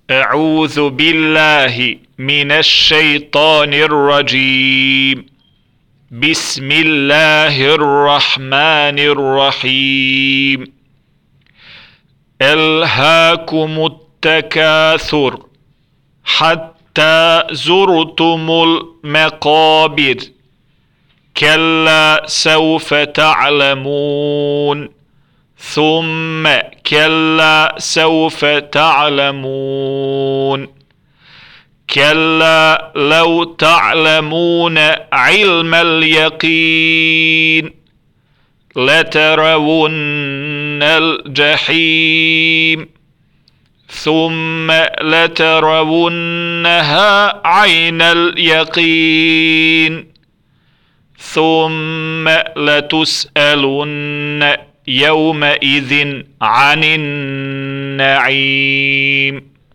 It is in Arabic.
أعوذ بالله من الشيطان الرجيم. بسم الله الرحمن الرحيم. ألهاكم التكاثر حتى زرتم المقابر كلا سوف تعلمون ثم كلا سوف تعلمون كلا لو تعلمون علم اليقين لترون الجحيم ثم لترونها عين اليقين ثم لتسألن يومئذ عن النعيم.